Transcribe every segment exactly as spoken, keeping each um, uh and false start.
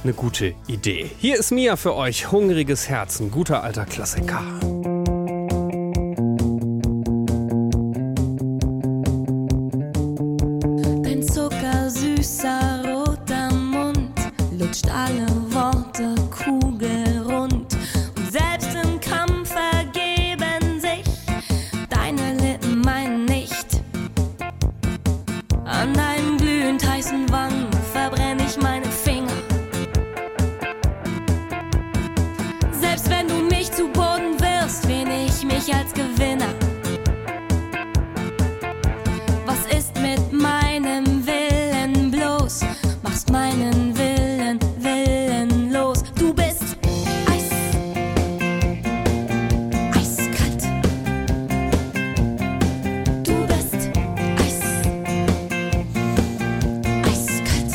eine gute Idee. Hier ist Mia für euch, hungriges Herz, ein guter alter Klassiker. Dein zuckersüßer roter Mund lutscht alle Worte kugelrund. Und selbst im Kampf ergeben sich deine Lippen meinen nicht. An deinen glühend heißen Wangen verbrenne ich meine Finger. Selbst wenn du mich zu Boden wirfst, wähne ich mich als Gewinner. Was ist mit meinem Willen bloß? Machst meinen Willen willenlos. Du bist Eis, eiskalt. Du bist Eis, eiskalt.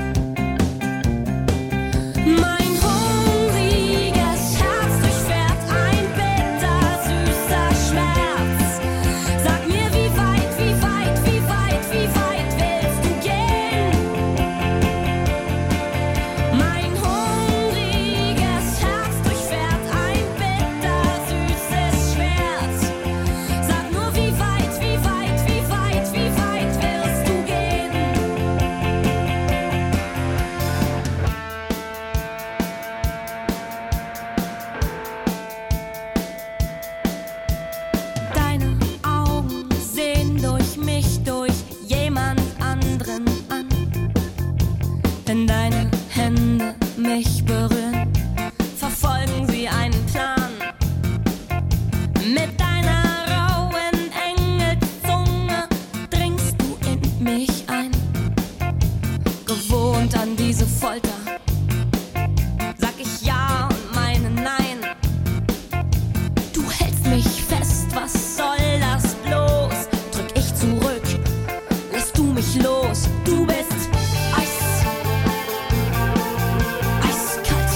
Mein hungriges Herz durchfährt ein bittersüßer Schmerz. Sag mir, wie weit, wie weit, wie weit, wie weit willst du gehen? Mein hungriges Herz durchfährt ein bittersüßes Schmerz. Sag nur, wie weit, wie weit, wie weit, wie weit willst du gehen? Deine Augen sehen durch mich, durch jemand anderen an. Wenn deine Hände mich berühren, verfolgen sie einen Plan. Mit deiner rauen Engelzunge dringst du in mich ein. Gewohnt an diese Folter, sag ich ja und meine nein. Du hältst mich fest, was soll das bloß? Drück ich zurück, lässt du mich los. Du bist Eis, eiskalt.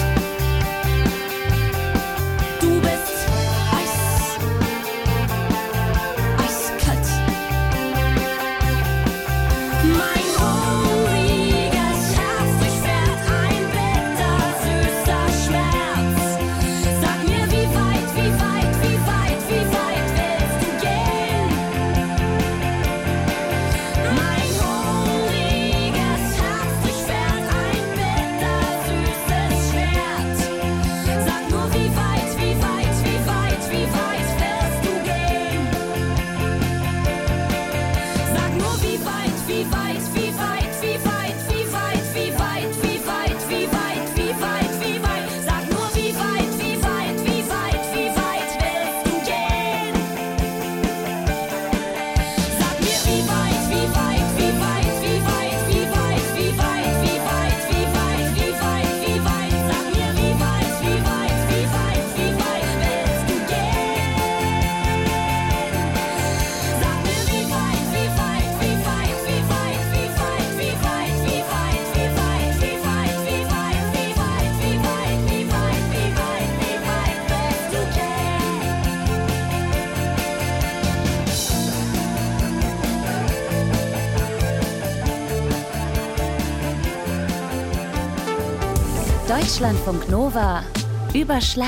Du bist Eis, eiskalt. Mein hungriges Herz durchfährt ein bittersüßer Schmerz. Sag mir, wie weit, wie weit, wie weit, wie weit willst du gehen? Mein hungriges Herz durchfährt ein bittersüßes Schwert. Sag nur, wie weit, wie weit, wie weit, wie weit willst du gehen? Sag nur, wie weit, wie weit, wie weit, wie weit, wie weit, wie weit, wie weit, wie weit, wie weit, wie weit. Sag nur, wie weit, wie weit, wie weit, wie weit willst du gehen? Sag mir, wie weit, wie weit, wie weit, wie weit, wie weit, wie weit, wie weit, wie weit, wie weit, wie weit. Sag mir, wie weit, wie weit, wie weit, wie weit willst du gehen? Sag mir, wie weit, wie weit, wie weit, wie weit, wie weit, wie weit, wie weit, wie weit, wie weit, wie weit, wie weit, wie weit, wie weit, wie weit, wie weit willst du gehen? Deutschlandfunk Nova, Überschlag.